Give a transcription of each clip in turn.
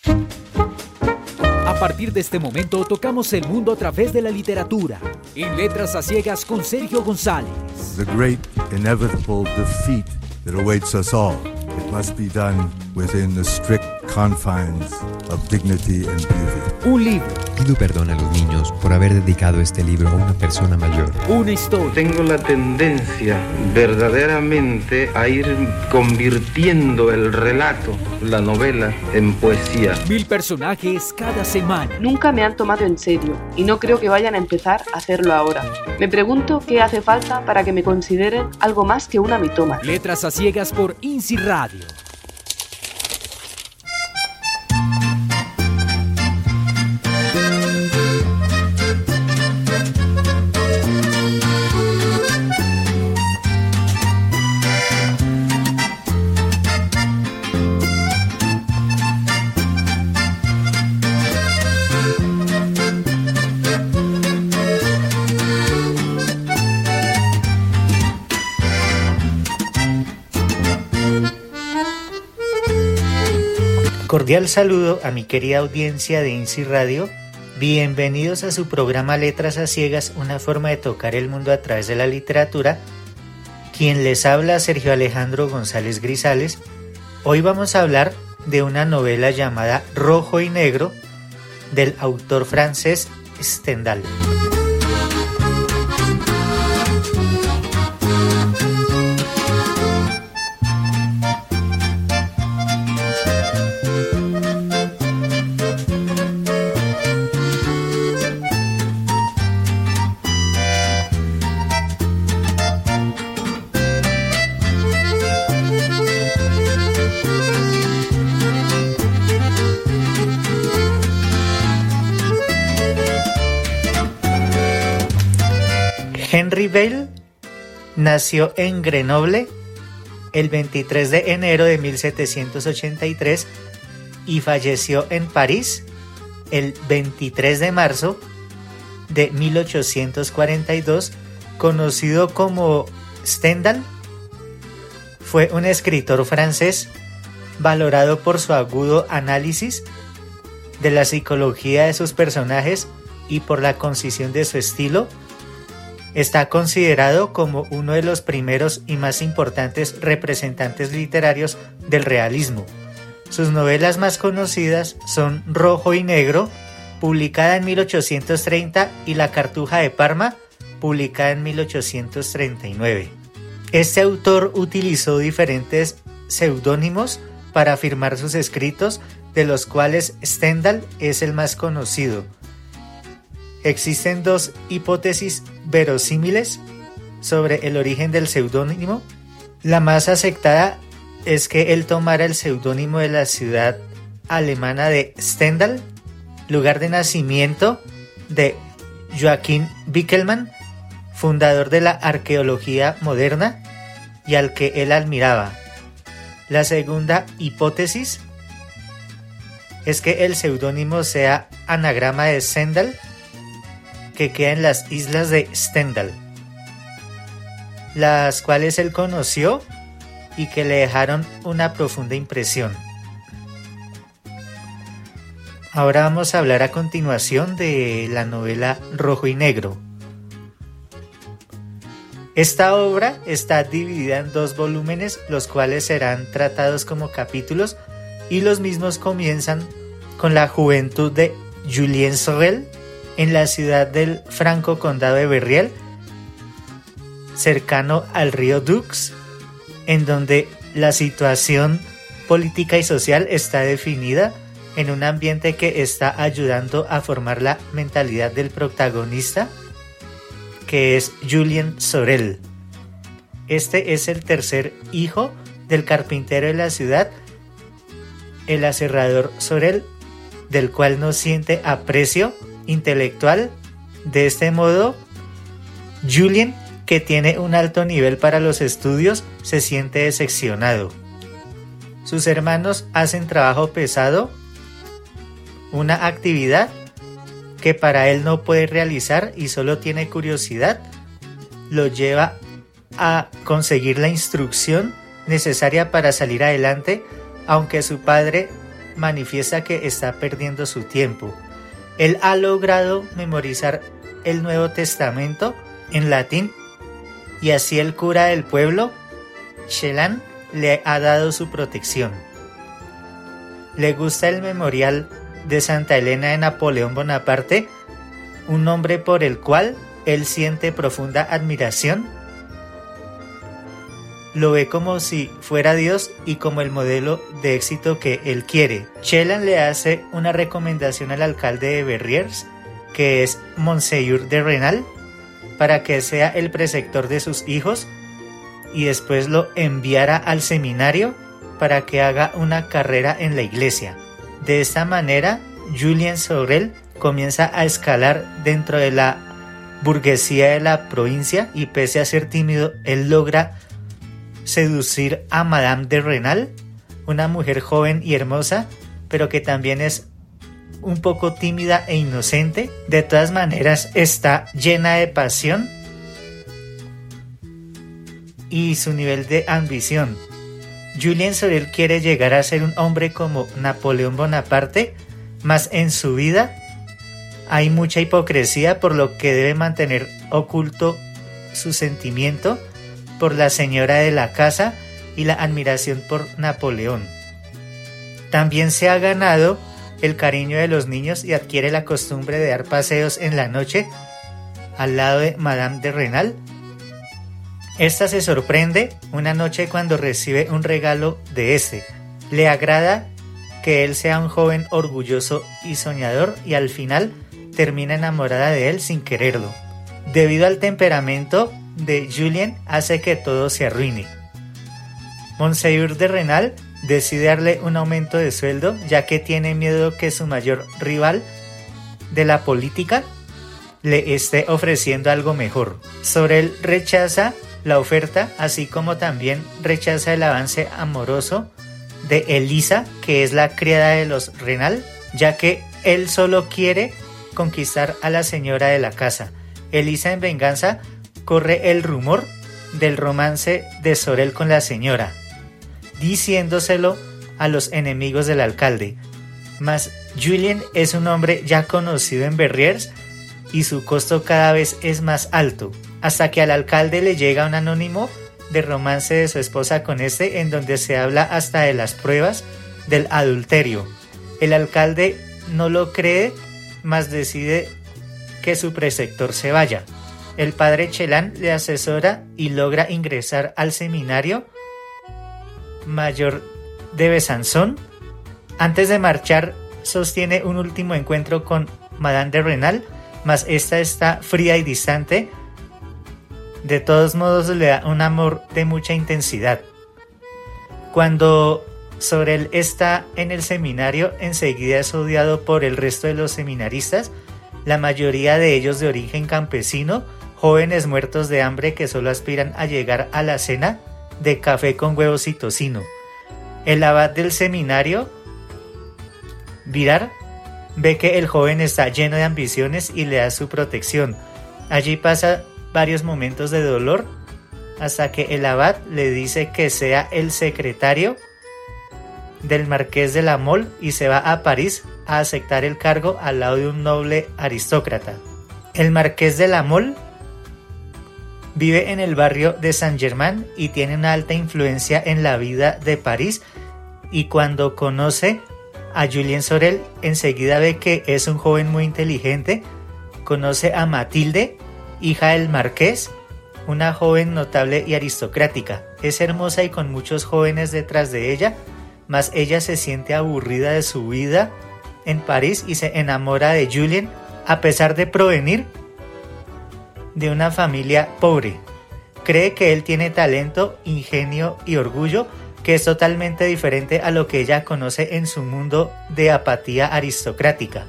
A partir de este momento tocamos el mundo a través de la literatura. En Letras a Ciegas con Sergio González. The great inevitable defeat that awaits us all. It must be done within the strict confines of dignity and beauty. Un libro. Pido perdón a los niños por haber dedicado este libro a una persona mayor. Una historia. Tengo la tendencia verdaderamente a ir convirtiendo el relato, la novela, en poesía. 1000 personajes cada semana. Nunca me han tomado en serio y no creo que vayan a empezar a hacerlo ahora. Me pregunto qué hace falta para que me consideren algo más que una mitómana. Letras a Ciegas por INSI Radio. Cordial saludo a mi querida audiencia de INSI Radio. Bienvenidos a su programa Letras a Ciegas, una forma de tocar el mundo a través de la literatura. Quien les habla, Sergio Alejandro González Grisales. Hoy vamos a hablar de una novela llamada Rojo y Negro, del autor francés Stendhal. Henry Bale nació en Grenoble el 23 de enero de 1783 y falleció en París el 23 de marzo de 1842, conocido como Stendhal. Fue un escritor francés valorado por su agudo análisis de la psicología de sus personajes y por la concisión de su estilo. Está considerado como uno de los primeros y más importantes representantes literarios del realismo. Sus novelas más conocidas son Rojo y Negro, publicada en 1830, y La Cartuja de Parma, publicada en 1839. Este autor utilizó diferentes seudónimos para firmar sus escritos, de los cuales Stendhal es el más conocido. Existen dos hipótesis verosímiles sobre el origen del seudónimo. La más aceptada es que él tomara el seudónimo de la ciudad alemana de Stendal, lugar de nacimiento de Joachim Winckelmann, fundador de la arqueología moderna y al que él admiraba. La segunda hipótesis es que el seudónimo sea anagrama de Stendhal, que queda en las islas de Stendhal, las cuales él conoció y que le dejaron una profunda impresión. Ahora vamos a hablar a continuación de la novela Rojo y Negro. Esta obra está dividida en 2 volúmenes, los cuales serán tratados como capítulos, y los mismos comienzan con la juventud de Julien Sorel en la ciudad del Franco Condado de Berriel, cercano al río Doubs, en donde la situación política y social está definida en un ambiente que está ayudando a formar la mentalidad del protagonista, que es Julien Sorel. Este es el tercer hijo del carpintero de la ciudad, el aserrador Sorel, del cual no siente aprecio intelectual. De este modo, Julien, que tiene un alto nivel para los estudios, se siente decepcionado. Sus hermanos hacen trabajo pesado, una actividad que para él no puede realizar y solo tiene curiosidad. Lo lleva a conseguir la instrucción necesaria para salir adelante, aunque su padre manifiesta que está perdiendo su tiempo. Él ha logrado memorizar el Nuevo Testamento en latín y así el cura del pueblo, Chelan, le ha dado su protección. Le gusta el memorial de Santa Elena de Napoleón Bonaparte, un hombre por el cual él siente profunda admiración. Lo ve como si fuera Dios y como el modelo de éxito que él quiere. Chelan le hace una recomendación al alcalde de Verrières, que es Monseigneur de Renal, para que sea el preceptor de sus hijos y después lo enviara al seminario para que haga una carrera en la iglesia. De esta manera, Julien Sorel comienza a escalar dentro de la burguesía de la provincia y pese a ser tímido, él logra seducir a Madame de Renal, una mujer joven y hermosa, pero que también es un poco tímida e inocente. De todas maneras, está llena de pasión y su nivel de ambición. Julien Sorel quiere llegar a ser un hombre como Napoleón Bonaparte, mas en su vida hay mucha hipocresía, por lo que debe mantener oculto su sentimiento por la señora de la casa y la admiración por Napoleón. También se ha ganado el cariño de los niños y adquiere la costumbre de dar paseos en la noche al lado de Madame de Renal. Esta se sorprende una noche cuando recibe un regalo de este. Le agrada que él sea un joven orgulloso y soñador y al final termina enamorada de él sin quererlo. Debido al temperamento de Julien, hace que todo se arruine. Monseigneur de Renal decide darle un aumento de sueldo, ya que tiene miedo que su mayor rival de la política le esté ofreciendo algo mejor. Sorel rechaza la oferta, así como también rechaza el avance amoroso de Elisa, que es la criada de los Renal, ya que él solo quiere conquistar a la señora de la casa. Elisa, en venganza, corre el rumor del romance de Sorel con la señora, diciéndoselo a los enemigos del alcalde. Mas Julien es un hombre ya conocido en Verrières y su costo cada vez es más alto, hasta que al alcalde le llega un anónimo de romance de su esposa con este, en donde se habla hasta de las pruebas del adulterio. El alcalde no lo cree, mas decide que su preceptor se vaya. El padre Chelan le asesora y logra ingresar al seminario mayor de Besançon. Antes de marchar, sostiene un último encuentro con Madame de Renal, mas esta está fría y distante. De todos modos, le da un amor de mucha intensidad. Cuando Sorel está en el seminario, enseguida es odiado por el resto de los seminaristas, la mayoría de ellos de origen campesino, jóvenes muertos de hambre que solo aspiran a llegar a la cena de café con huevos y tocino. El abad del seminario, Virar, ve que el joven está lleno de ambiciones y le da su protección. Allí pasa varios momentos de dolor hasta que el abad le dice que sea el secretario del marqués de la Mole y se va a París a aceptar el cargo al lado de un noble aristócrata. El marqués de la Mole vive en el barrio de Saint-Germain y tiene una alta influencia en la vida de París, y cuando conoce a Julien Sorel enseguida ve que es un joven muy inteligente. Conoce a Mathilde, hija del marqués, una joven notable y aristocrática. Es hermosa y con muchos jóvenes detrás de ella, mas ella se siente aburrida de su vida en París y se enamora de Julien, a pesar de provenir de una familia pobre. Cree que él tiene talento, ingenio y orgullo, que es totalmente diferente a lo que ella conoce en su mundo de apatía aristocrática.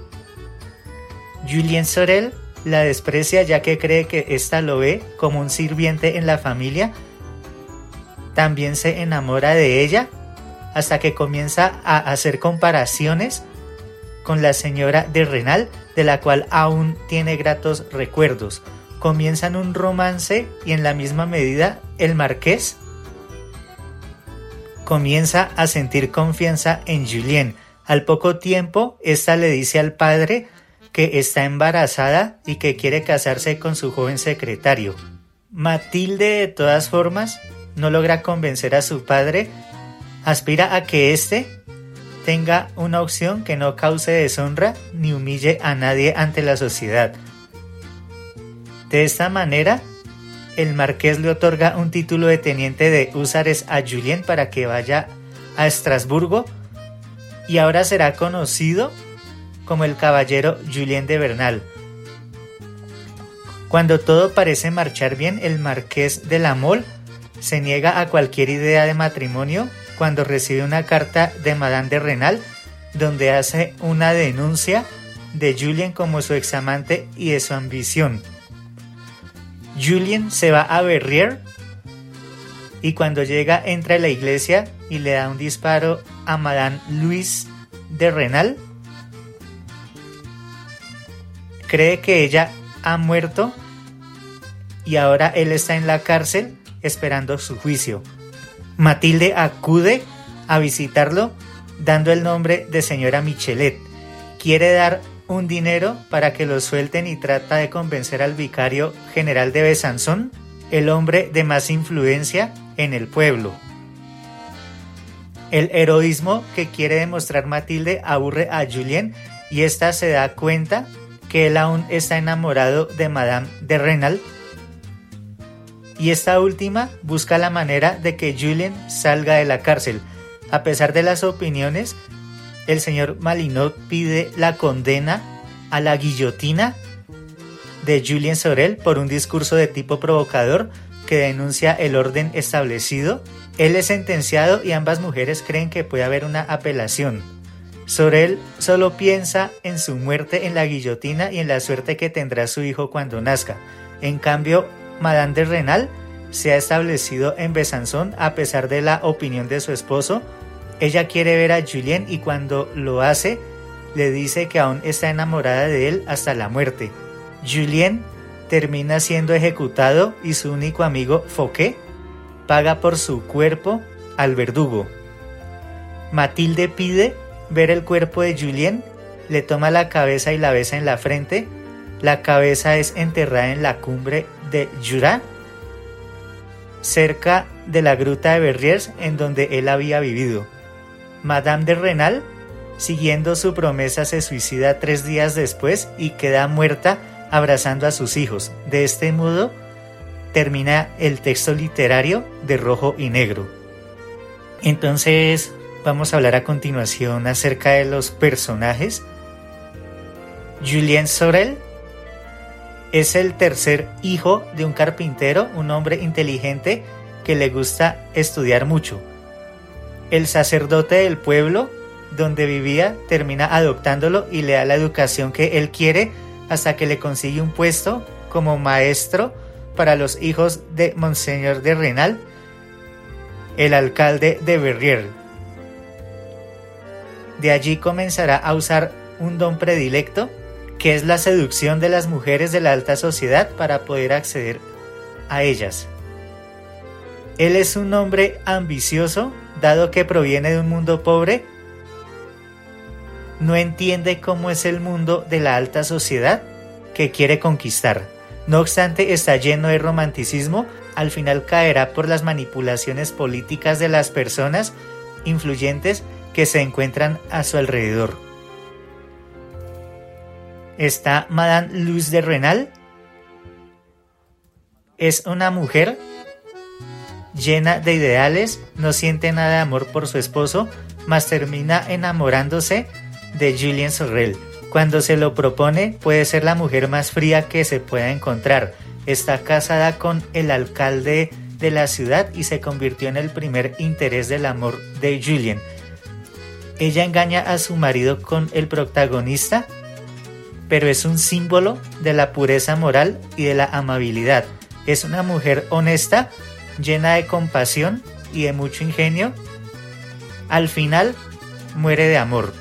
Julien Sorel la desprecia, ya que cree que ésta lo ve como un sirviente en la familia. También se enamora de ella, hasta que comienza a hacer comparaciones con la señora de Renal, de la cual aún tiene gratos recuerdos. Comienzan un romance y en la misma medida el marqués comienza a sentir confianza en Julien. Al poco tiempo, esta le dice al padre que está embarazada y que quiere casarse con su joven secretario. Matilde, de todas formas, no logra convencer a su padre, aspira a que éste tenga una opción que no cause deshonra ni humille a nadie ante la sociedad. De esta manera, el marqués le otorga un título de teniente de húsares a Julien para que vaya a Estrasburgo y ahora será conocido como el caballero Julien de Bernal. Cuando todo parece marchar bien, el marqués de La Mole se niega a cualquier idea de matrimonio cuando recibe una carta de Madame de Renal donde hace una denuncia de Julien como su examante y de su ambición. Julien se va a Verrières y cuando llega entra a la iglesia y le da un disparo a Madame Louise de Renal. Cree que ella ha muerto y ahora él está en la cárcel esperando su juicio. Matilde acude a visitarlo dando el nombre de señora Michelet. Quiere dar un dinero para que lo suelten y trata de convencer al vicario general de Besançon, el hombre de más influencia en el pueblo. El heroísmo que quiere demostrar Matilde aburre a Julien y ésta se da cuenta que él aún está enamorado de Madame de Renal y esta última busca la manera de que Julien salga de la cárcel. A pesar de las opiniones, el señor Malinot pide la condena a la guillotina de Julien Sorel por un discurso de tipo provocador que denuncia el orden establecido. Él es sentenciado y ambas mujeres creen que puede haber una apelación. Sorel solo piensa en su muerte en la guillotina y en la suerte que tendrá su hijo cuando nazca. En cambio, Madame de Renal se ha establecido en Besançon a pesar de la opinión de su esposo. Ella quiere ver a Julien y cuando lo hace, le dice que aún está enamorada de él hasta la muerte. Julien termina siendo ejecutado y su único amigo, Fouquet, paga por su cuerpo al verdugo. Matilde pide ver el cuerpo de Julien, le toma la cabeza y la besa en la frente. La cabeza es enterrada en la cumbre de Jura, cerca de la gruta de Verrières en donde él había vivido. Madame de Renal, siguiendo su promesa, se suicida 3 días después y queda muerta abrazando a sus hijos. De este modo termina el texto literario de Rojo y Negro. Entonces vamos a hablar a continuación acerca de los personajes. Julien Sorel es el tercer hijo de un carpintero, un hombre inteligente que le gusta estudiar mucho. El sacerdote del pueblo donde vivía termina adoptándolo y le da la educación que él quiere hasta que le consigue un puesto como maestro para los hijos de Monseñor de Renal, el alcalde de Verrières. De allí comenzará a usar un don predilecto, que es la seducción de las mujeres de la alta sociedad para poder acceder a ellas. Él es un hombre ambicioso, dado que proviene de un mundo pobre. No entiende cómo es el mundo de la alta sociedad que quiere conquistar. No obstante, está lleno de romanticismo. Al final caerá por las manipulaciones políticas de las personas influyentes que se encuentran a su alrededor. Está Madame Louise de Renal. Es una mujer llena de ideales, no siente nada de amor por su esposo, mas termina enamorándose de Julien Sorel. Cuando se lo propone, puede ser la mujer más fría que se pueda encontrar. Está casada con el alcalde de la ciudad y se convirtió en el primer interés del amor de Julien. Ella engaña a su marido con el protagonista, pero es un símbolo de la pureza moral y de la amabilidad. Es una mujer honesta, llena de compasión y de mucho ingenio. Al final, muere de amor.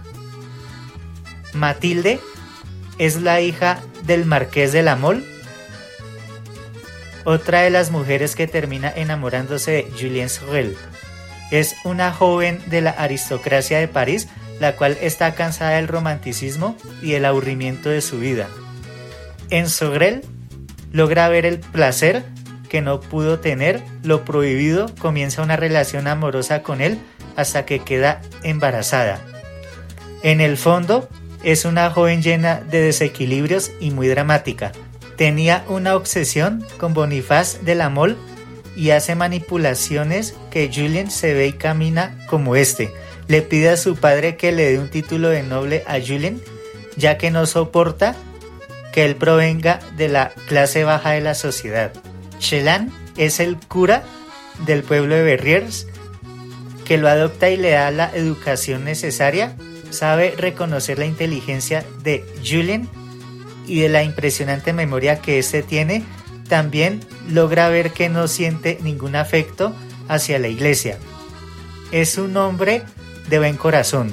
Matilde es la hija del marqués de La Mole, otra de las mujeres que termina enamorándose de Julien Sorel. Es una joven de la aristocracia de París, la cual está cansada del romanticismo y el aburrimiento de su vida. En Sorel logra ver el placer que no pudo tener, lo prohibido, comienza una relación amorosa con él hasta que queda embarazada. En el fondo, es una joven llena de desequilibrios y muy dramática. Tenía una obsesión con Boniface de la Mole y hace manipulaciones que Julien se ve y camina como este. Le pide a su padre que le dé un título de noble a Julien, ya que no soporta que él provenga de la clase baja de la sociedad. Chelan es el cura del pueblo de Verrières, que lo adopta y le da la educación necesaria. Sabe reconocer la inteligencia de Julien y de la impresionante memoria que éste tiene. También logra ver que no siente ningún afecto hacia la iglesia. Es un hombre de buen corazón.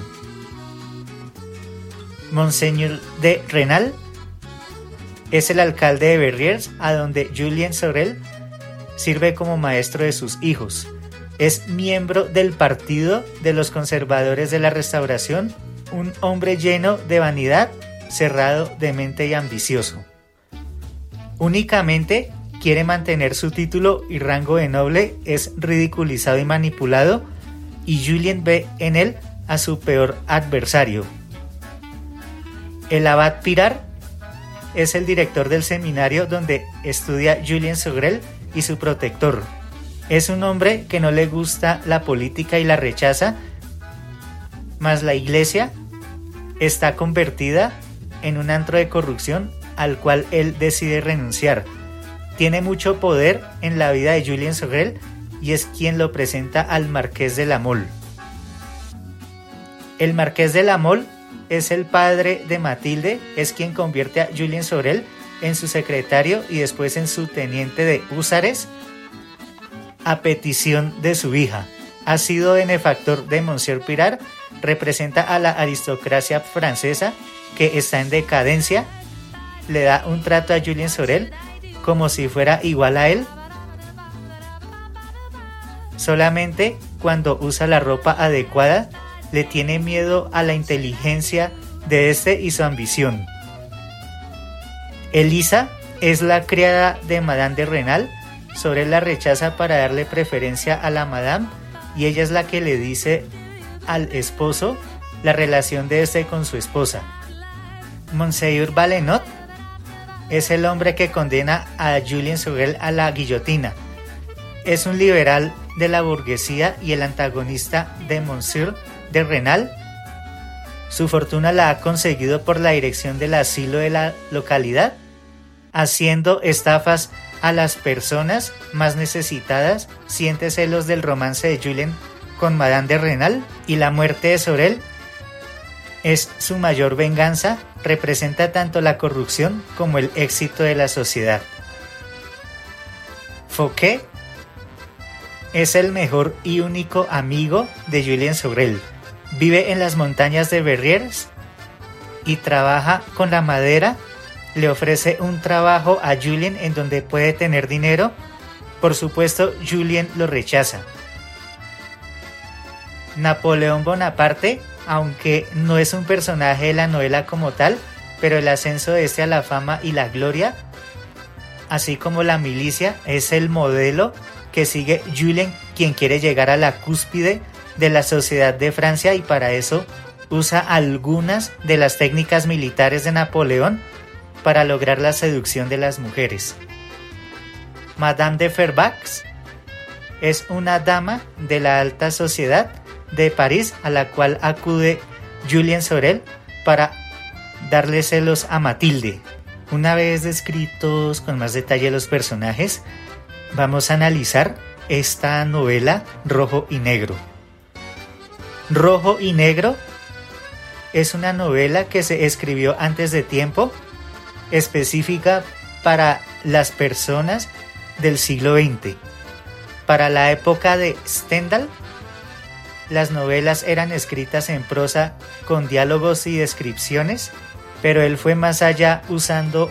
Monseñor de Renal es el alcalde de Verrières, a donde Julien Sorel sirve como maestro de sus hijos. Es miembro del partido de los conservadores de la Restauración, un hombre lleno de vanidad, cerrado de mente y ambicioso. Únicamente quiere mantener su título y rango de noble, es ridiculizado y manipulado, y Julien ve en él a su peor adversario. El abad Pirard es el director del seminario donde estudia Julien Sorel y su protector. Es un hombre que no le gusta la política y la rechaza, mas la iglesia está convertida en un antro de corrupción al cual él decide renunciar. Tiene mucho poder en la vida de Julien Sorel y es quien lo presenta al Marqués de la Mole. El Marqués de la Mole es el padre de Mathilde, es quien convierte a Julien Sorel en su secretario y después en su teniente de húsares a petición de su hija. Ha sido benefactor de Monsieur Pirard, representa a la aristocracia francesa que está en decadencia, le da un trato a Julien Sorel como si fuera igual a él, solamente cuando usa la ropa adecuada. Le tiene miedo a la inteligencia de este y su ambición. Elisa es la criada de Madame de Renal. Sorel la rechaza para darle preferencia a la Madame y ella es la que le dice al esposo la relación de este con su esposa. Monsieur Valenod es el hombre que condena a Julien Sorel a la guillotina. Es un liberal de la burguesía y el antagonista de Monsieur de Renal. Su fortuna la ha conseguido por la dirección del asilo de la localidad, haciendo estafas a las personas más necesitadas. Siente celos del romance de Julien con Madame de Renal y la muerte de Sorel es su mayor venganza. Representa tanto la corrupción como el éxito de la sociedad. Fouquet es el mejor y único amigo de Julien Sorel. Vive en las montañas de Verrières y trabaja con la madera. Le ofrece un trabajo a Julien en donde puede tener dinero. Por supuesto, Julien lo rechaza. Napoleón Bonaparte, aunque no es un personaje de la novela como tal, pero el ascenso de este a la fama y la gloria, así como la milicia, es el modelo que sigue Julien, quien quiere llegar a la cúspide de la sociedad de Francia y para eso usa algunas de las técnicas militares de Napoleón para lograr la seducción de las mujeres. Madame de Fervaques es una dama de la alta sociedad de París a la cual acude Julien Sorel para darle celos a Mathilde. Una vez descritos con más detalle los personajes, vamos a analizar esta novela Rojo y Negro. Rojo y Negro es una novela que se escribió antes de tiempo, específica para las personas del siglo XX. Para la época de Stendhal, las novelas eran escritas en prosa con diálogos y descripciones, pero él fue más allá usando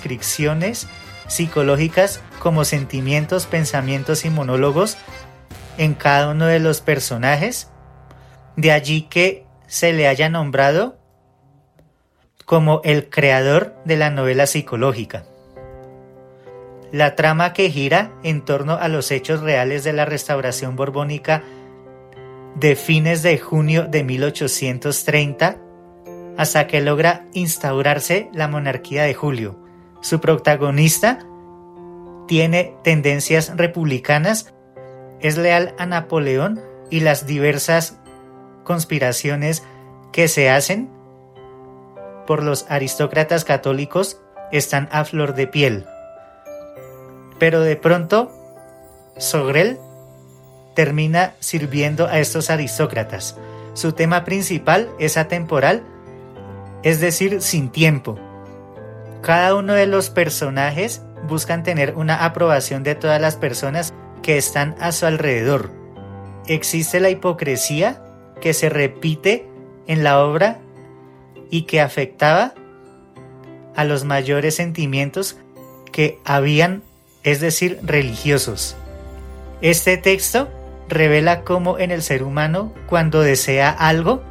descripciones psicológicas como sentimientos, pensamientos y monólogos en cada uno de los personajes, de allí que se le haya nombrado como el creador de la novela psicológica. La trama que gira en torno a los hechos reales de la restauración borbónica de fines de junio de 1830 hasta que logra instaurarse la monarquía de Julio. Su protagonista tiene tendencias republicanas, es leal a Napoleón y las diversas conspiraciones que se hacen por los aristócratas católicos están a flor de piel. Pero de pronto, Sorel termina sirviendo a estos aristócratas. Su tema principal es atemporal, es decir, sin tiempo. Cada uno de los personajes buscan tener una aprobación de todas las personas que están a su alrededor. Existe la hipocresía que se repite en la obra y que afectaba a los mayores sentimientos que habían, es decir, religiosos. Este texto revela cómo en el ser humano, cuando desea algo,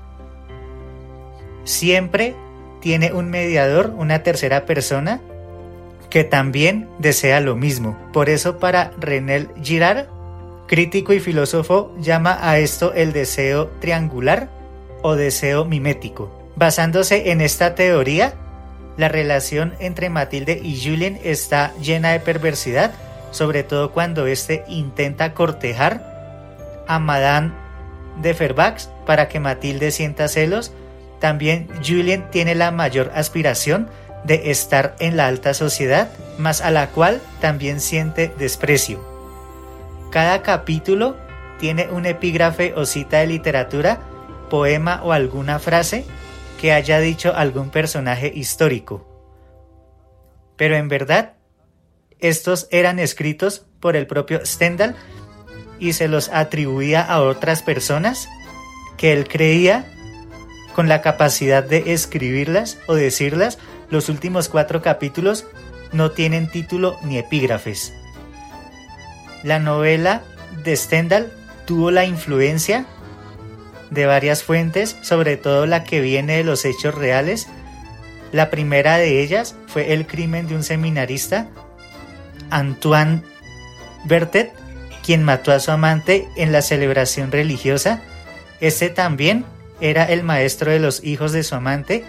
siempre tiene un mediador, una tercera persona, que también desea lo mismo. Por eso para René Girard, crítico y filósofo, llama a esto el deseo triangular o deseo mimético. Basándose en esta teoría, la relación entre Matilde y Julien está llena de perversidad, sobre todo cuando éste intenta cortejar a Madame de Fervaques para que Matilde sienta celos. También Julien tiene la mayor aspiración de estar en la alta sociedad, mas a la cual también siente desprecio. Cada capítulo tiene un epígrafe o cita de literatura, poema o alguna frase que haya dicho algún personaje histórico. Pero en verdad, estos eran escritos por el propio Stendhal y se los atribuía a otras personas que él creía con la capacidad de escribirlas o decirlas. Los últimos 4 capítulos no tienen título ni epígrafes. La novela de Stendhal tuvo la influencia de varias fuentes, sobre todo la que viene de los hechos reales. La primera de ellas fue el crimen de un seminarista, Antoine Berthet, quien mató a su amante en la celebración religiosa. Este también era el maestro de los hijos de su amante.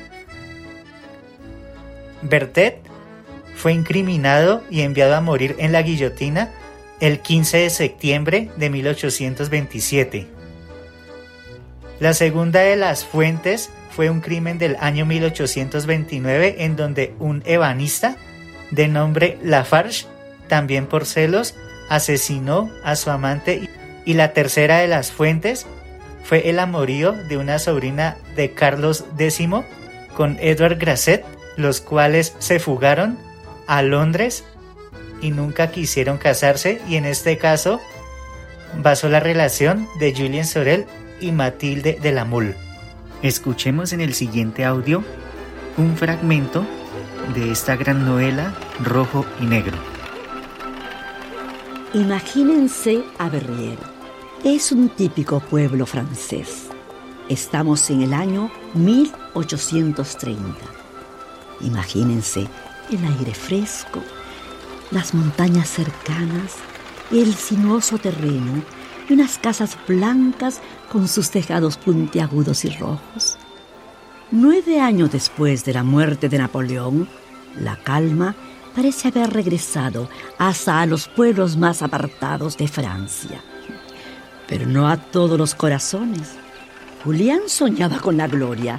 Berthet fue incriminado y enviado a morir en la guillotina el 15 de septiembre de 1827. La segunda de las fuentes fue un crimen del año 1829 en donde un ebanista de nombre Lafarge, también por celos, asesinó a su amante. Y la tercera de las fuentes fue el amorío de una sobrina de Carlos X con Edward Grasset, los cuales se fugaron a Londres y nunca quisieron casarse, y en este caso basó la relación de Julien Sorel y Mathilde de la Mole. Escuchemos en el siguiente audio un fragmento de esta gran novela Rojo y Negro. Imagínense a Verrières. Es un típico pueblo francés. Estamos en el año 1830. Imagínense el aire fresco, las montañas cercanas, el sinuoso terreno y unas casas blancas con sus tejados puntiagudos y rojos. 9 años después de la muerte de Napoleón, la calma parece haber regresado hasta a los pueblos más apartados de Francia. Pero no a todos los corazones. Julián soñaba con la gloria.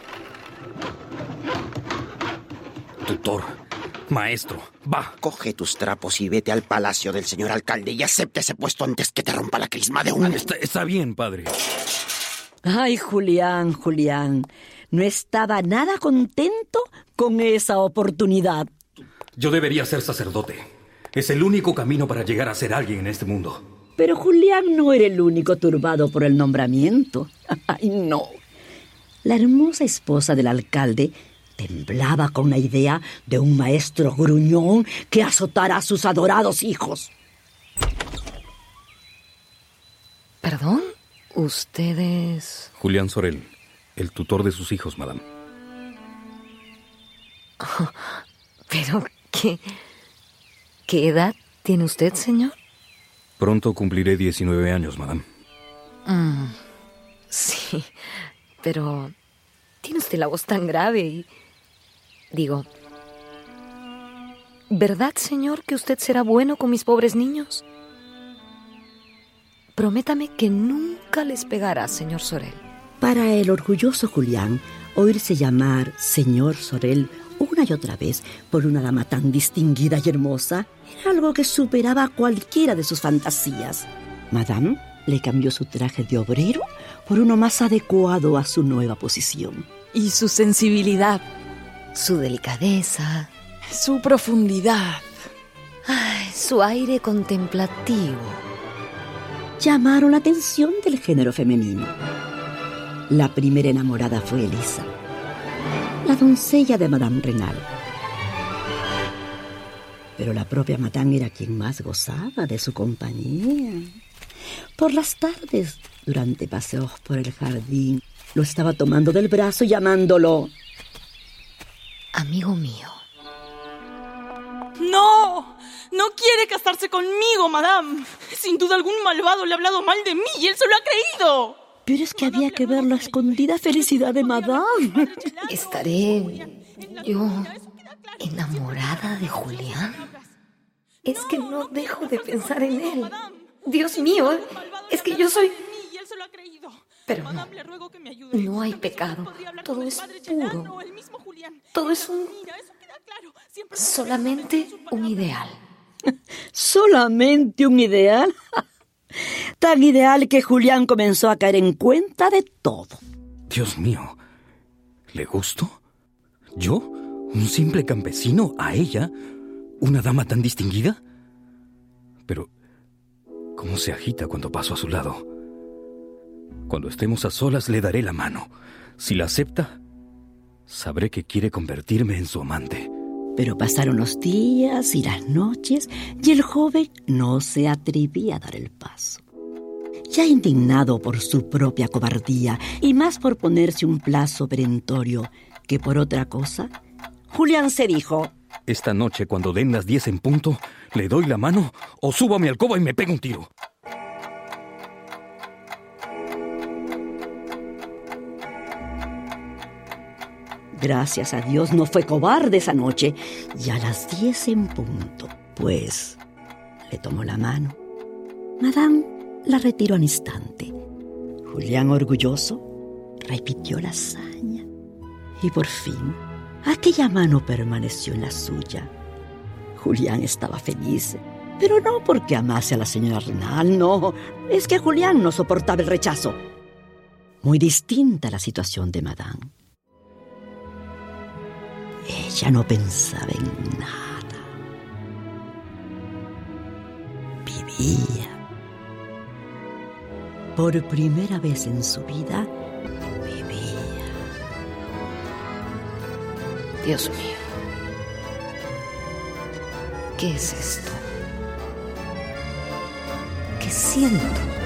Tutor, maestro, va. Coge tus trapos y vete al palacio del señor alcalde y acepta ese puesto antes que te rompa la crisma de un... Está bien, padre. Ay, Julián, no estaba nada contento con esa oportunidad. Yo debería ser sacerdote. Es el único camino para llegar a ser alguien en este mundo. Pero Julián no era el único turbado por el nombramiento. Ay, no. La hermosa esposa del alcalde temblaba con la idea de un maestro gruñón que azotara a sus adorados hijos. ¿Perdón? ¿Usted es...? Julián Sorel, el tutor de sus hijos, madame. Oh, ¿pero qué edad tiene usted, señor? Pronto cumpliré 19 años, madame. Sí, pero tiene usted la voz tan grave y... Digo, ¿verdad, señor, que usted será bueno con mis pobres niños? Prométame que nunca les pegará, señor Sorel. Para el orgulloso Julián, oírse llamar señor Sorel una y otra vez por una dama tan distinguida y hermosa era algo que superaba cualquiera de sus fantasías. Madame le cambió su traje de obrero por uno más adecuado a su nueva posición. Y su sensibilidad, su delicadeza, su profundidad, su aire contemplativo llamaron la atención del género femenino. La primera enamorada fue Elisa, la doncella de Madame Renal. Pero la propia Madame era quien más gozaba de su compañía. Por las tardes, durante paseos por el jardín, lo estaba tomando del brazo y llamándolo amigo mío. ¡No! ¡No quiere casarse conmigo, madame! Sin duda algún malvado le ha hablado mal de mí y él se lo ha creído. Pero es que había que ver la escondida felicidad de madame. ¿Estaré yo enamorada de Julián? Es que no dejo de pensar en él. Dios mío, es que yo soy... Pero no hay pecado. Todo es puro. Todo es solamente un ideal. ¿Solamente un ideal? Tan ideal que Julián comenzó a caer en cuenta de todo. Dios mío, ¿le gusto? ¿Yo? ¿Un simple campesino? ¿A ella? ¿Una dama tan distinguida? Pero, ¿cómo se agita cuando paso a su lado? Cuando estemos a solas le daré la mano. Si la acepta, sabré que quiere convertirme en su amante. Pero pasaron los días y las noches y el joven no se atrevía a dar el paso. Ya indignado por su propia cobardía y más por ponerse un plazo perentorio que por otra cosa, Julián se dijo: esta noche, cuando den las 10 en punto, le doy la mano o subo a mi alcoba y me pego un tiro. Gracias a Dios no fue cobarde esa noche, y a las 10 en punto, pues, le tomó la mano. Madame la retiró al instante. Julián, orgulloso, repitió la hazaña. Y por fin, aquella mano permaneció en la suya. Julián estaba feliz, pero no porque amase a la señora Renal, no. Es que Julián no soportaba el rechazo. Muy distinta la situación de Madame. Ella no pensaba en nada. Vivía. Por primera vez en su vida, vivía. Dios mío, ¿qué es esto? ¿Qué siento?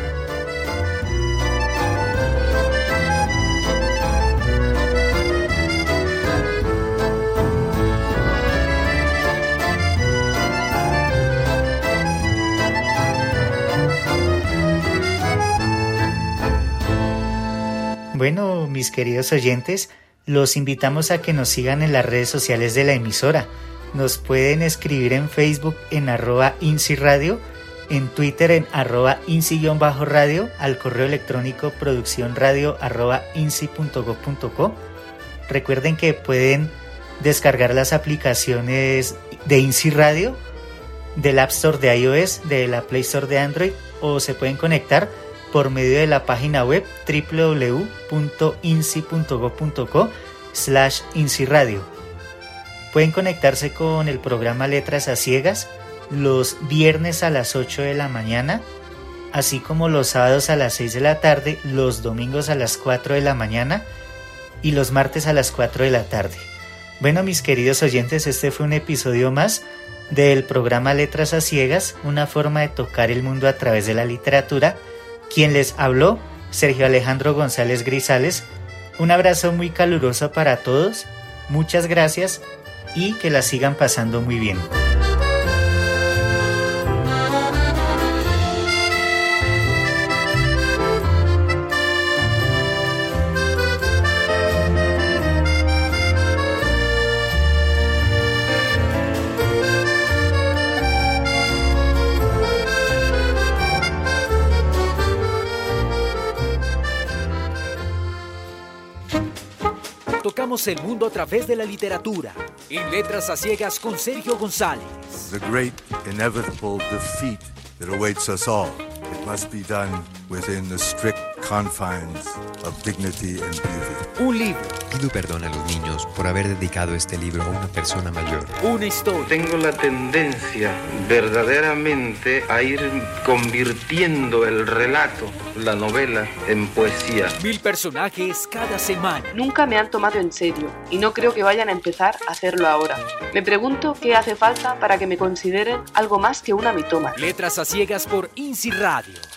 Bueno, mis queridos oyentes, los invitamos a que nos sigan en las redes sociales de la emisora. Nos pueden escribir en Facebook en @INSIRadio, en Twitter en @INSI_radio, al correo electrónico produccionradio@insi.gov.co. Recuerden que pueden descargar las aplicaciones de INSI Radio, del App Store de iOS, de la Play Store de Android, o se pueden conectar por medio de la página web www.insi.gov.co/INSIRadio. Pueden conectarse con el programa Letras a Ciegas los viernes a las 8 de la mañana, así como los sábados a las 6 de la tarde, los domingos a las 4 de la mañana y los martes a las 4 de la tarde. Bueno, mis queridos oyentes, este fue un episodio más del programa Letras a Ciegas, una forma de tocar el mundo a través de la literatura. Quien les habló, Sergio Alejandro González Grisales. Un abrazo muy caluroso para todos, muchas gracias y que la sigan pasando muy bien. Tocamos el mundo a través de la literatura. En Letras a Ciegas con Sergio González. The great inevitable defeat that awaits us all. It must be done within the strict confines of dignity and beauty. Un libro. Pido perdón a los niños por haber dedicado este libro a una persona mayor. Una historia. Tengo la tendencia verdaderamente a ir convirtiendo el relato, la novela, en poesía. 1000 personajes cada semana. Nunca me han tomado en serio y no creo que vayan a empezar a hacerlo ahora. Me pregunto qué hace falta para que me consideren algo más que una mitómana. Letras a Ciegas por INSI Radio.